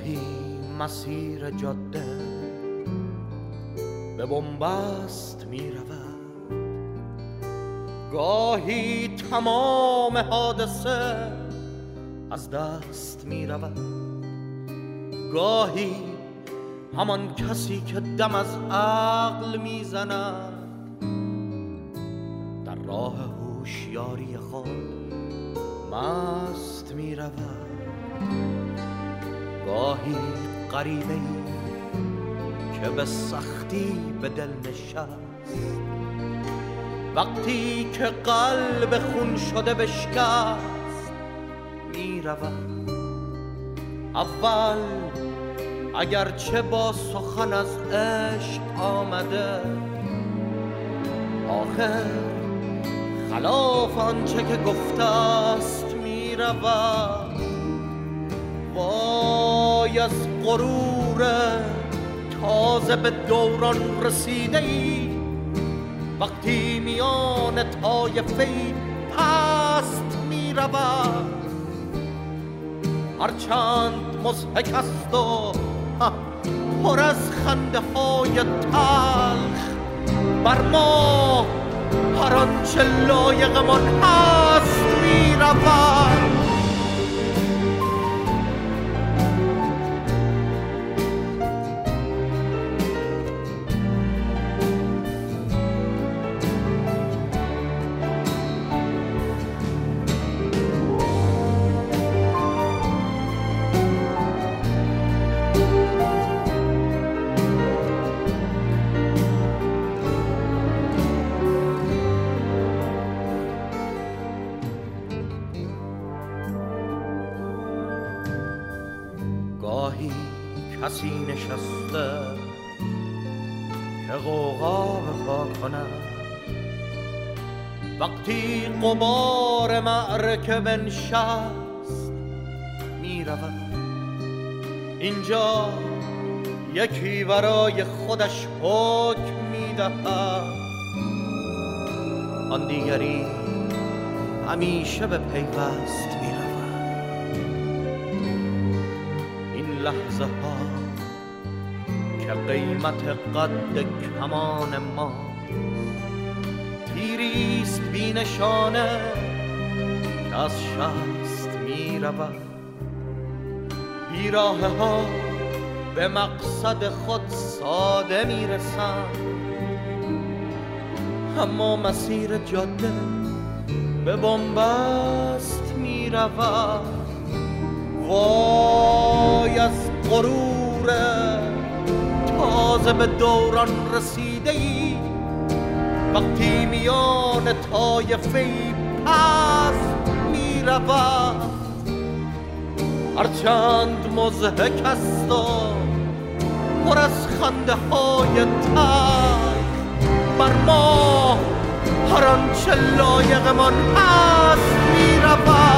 گاهی مسیر جاده به بنبست می رود، گاهی تمام حادثه از دست می رود، گاهی همان کسی که دم از عقل می زند در راه هوشیاری خود مست می رود، گاهی غریبه‌ای که به سختی به دل نشست، وقتی که قلب خون شده بشکست می رود. اول اگرچه با سخن از عشق آمده، آخر خلاف آنچه که گفته است می رود. وای از غرور تازه به دوران رسیده ای، وقتی میان طایفه پست می رود. هرچند مضحک است و پر از خنده های تلخ، بر ما هر آنچه لایقمان هست می رود. گاهی کسی نشسته که غوغا بپا کند، وقتی غبار معرکه بنشست می رود. اینجا یکی برای خودش حکم می دهد، آن دیگری همیشه به پیوست می رود. لحظه ها که قیمت قد کمان ما، تیریست بی نشانه که از شست می رود. بیراه ها به مقصد خود ساده می رسند، اما مسیر جاده به بنبست می رود. وای از غرور تازه به دوران رسیده ای، وقتی میان طایفه پست می رود. هرچند مضحک است و پر از خنده های تلخ، بر ما هر آنچه لایقمان هست می رود.